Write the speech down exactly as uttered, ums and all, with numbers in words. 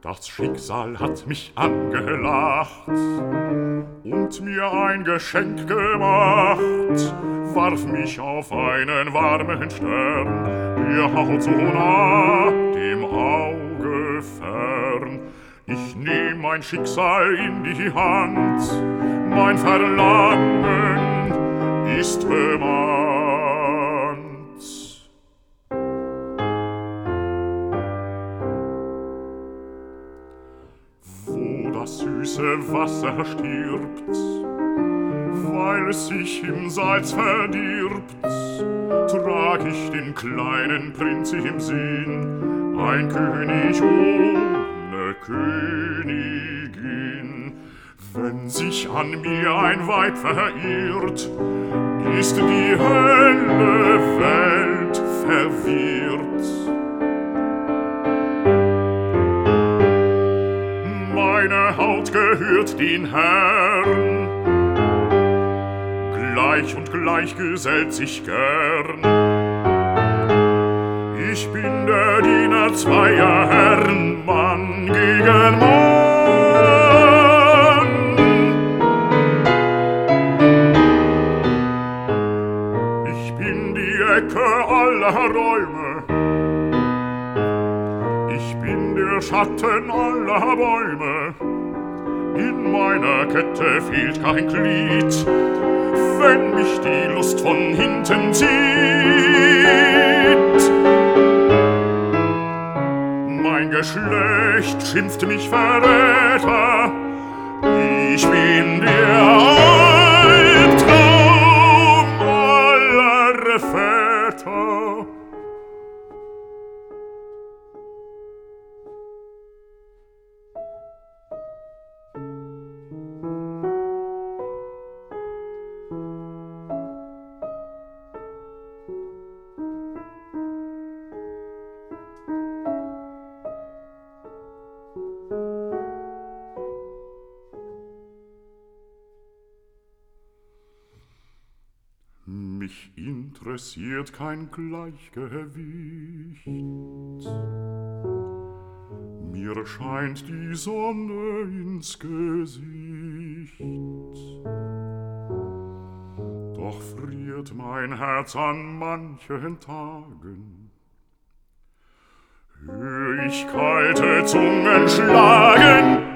Das Schicksal hat mich angelacht und mir ein Geschenk gemacht, warf mich auf einen warmen Stern, der haut so nah dem Auge fern. Ich nehm mein Schicksal in die Hand, mein Verlangen ist bemannt. Das süße Wasser stirbt, weil es sich im Salz verdirbt, trag ich den kleinen Prinz im Sinn, ein König ohne Königin. Wenn sich an mir ein Weib verirrt, ist die Hölle Welt verwirrt. Meine Haut gehört den Herrn, gleich und gleich gesellt sich gern. Ich bin der Diener zweier Herren, Mann gegen Mann. Ich bin die Ecke aller Räume, ich bin der Schatten aller Bäume. In meiner Kette fehlt kein Glied, wenn mich die Lust von hinten zieht. Mein Geschlecht schimpft mich Verräter, ich bin der Albtraum aller Väter. Mich interessiert kein Gleichgewicht. Mir scheint die Sonne ins Gesicht. Doch friert mein Herz an manchen Tagen. Hör ich kalte Zungen schlagen,